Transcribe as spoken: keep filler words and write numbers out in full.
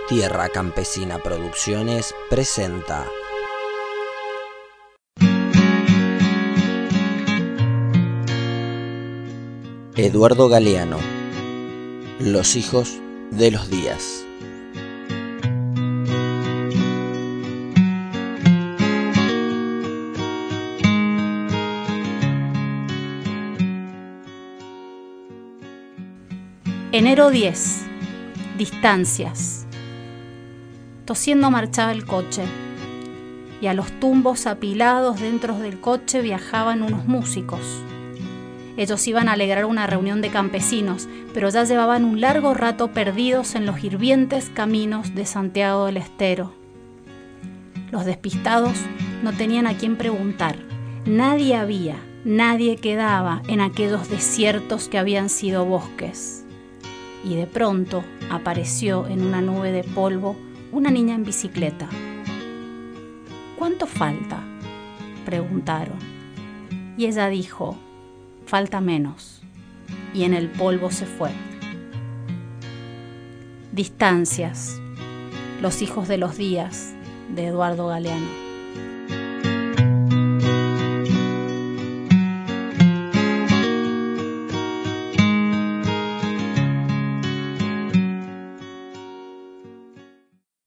Tierra Campesina Producciones presenta Eduardo Galeano, Los hijos de los días. Enero diez. Distancias. Tosiendo marchaba el coche, y a los tumbos apilados dentro del coche viajaban unos músicos. Ellos iban a alegrar una reunión de campesinos, pero ya llevaban un largo rato perdidos en los hirvientes caminos de Santiago del Estero. Los despistados no tenían a quién preguntar. Nadie había, nadie quedaba en aquellos desiertos que habían sido bosques. Y de pronto apareció en una nube de polvo una niña en bicicleta. ¿Cuánto falta?, preguntaron. Y ella dijo: falta menos. Y en el polvo se fue. Distancias. Los hijos de los días, de Eduardo Galeano.